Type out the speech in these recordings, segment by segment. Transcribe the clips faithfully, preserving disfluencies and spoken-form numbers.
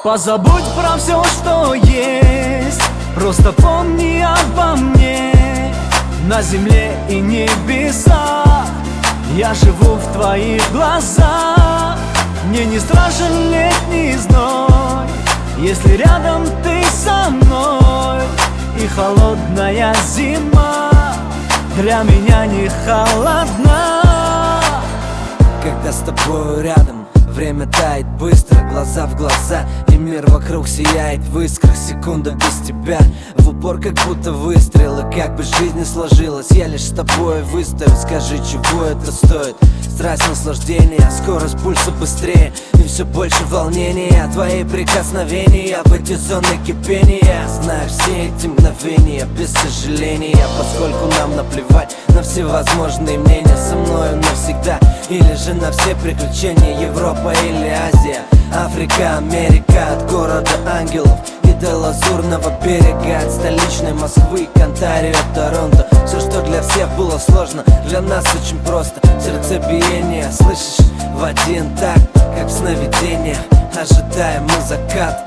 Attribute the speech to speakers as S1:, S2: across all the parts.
S1: Позабудь про все, что есть, просто помни обо мне. На земле и небесах я живу в твоих глазах. Мне не страшен летний зной, если рядом ты со мной. И холодная зима для меня не холодна.
S2: Когда с тобой рядом, время тает быстро, глаза в глаза, и мир вокруг сияет в искрах. Секунда без тебя, в упор как будто выстрелы. Как бы жизнь не сложилась, я лишь с тобой выстою. Скажи, чего это стоит? Страсть, наслаждение, скорость пульса быстрее, и все больше волнения. Твои прикосновения в эти зоны кипения. Знаю все эти мгновения без сожаления, поскольку нам наплевать на всевозможные мнения. Со мною навсегда или же на все приключения. Европа или Азия, Африка, Америка. От города ангелов и до лазурного берега, от столичной Москвы к Онтарио, Торонто. Все, что для всех было сложно, для нас очень просто. Сердцебиение, слышишь, в один такт, как в сновидениях, ожидаем мы закат.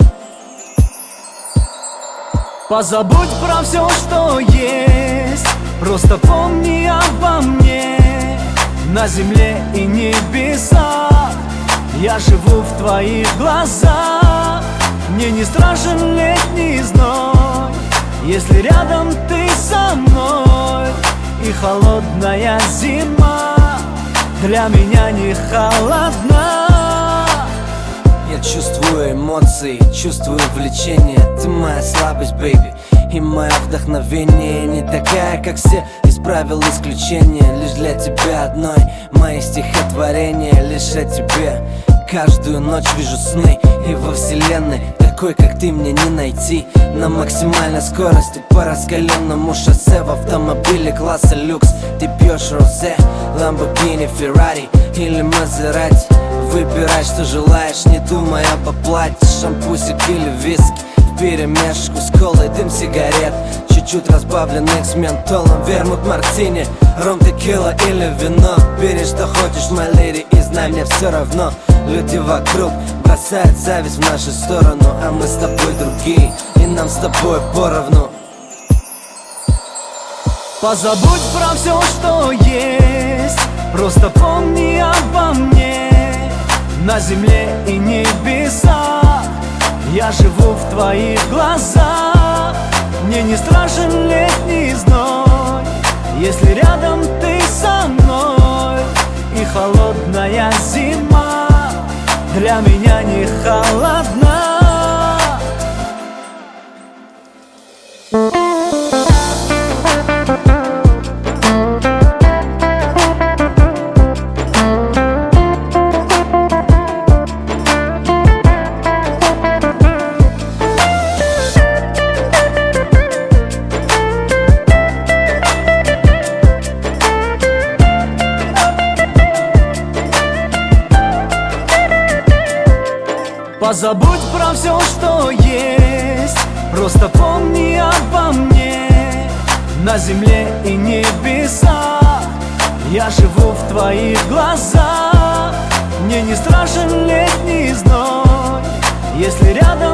S1: Позабудь про все, что есть, просто помни обо мне. На земле и небесах я живу в твоих глазах. Мне не страшен летний зной, если рядом ты со мной. И холодная зима для меня не холодна.
S2: Я чувствую эмоции, чувствую влечение. Ты моя слабость, бэйби, и мое вдохновение. Не такая, как все, из правил исключения. Лишь для тебя одной мои стихотворения. Лишь о тебе каждую ночь вижу сны. И во вселенной такой, как ты, мне не найти. На максимальной скорости по раскаленному шоссе в автомобиле класса люкс. Ты пьешь розе, Lamborghini, Ferrari или Maserati. Выбирай, что желаешь, не думай об оплате. Шампусик или виски вперемешку с колой, дым сигарет, чуть-чуть разбавленных с ментолом. Вермут, мартини, ром, текила или вино. Бери, что хочешь, my lady, и знай, мне все равно. Люди вокруг бросают зависть в нашу сторону, а мы с тобой другие, и нам с тобой поровну.
S1: Позабудь про все, что есть, просто помни обо мне. На земле и небесах я живу в твоих глазах. Мне не страшен летний зной, если рядом ты со мной. И холодная зима для меня не холодна. Позабудь про все, что есть, просто помни обо мне. На земле и небесах я живу в твоих глазах. Мне не страшен летний зной, если рядом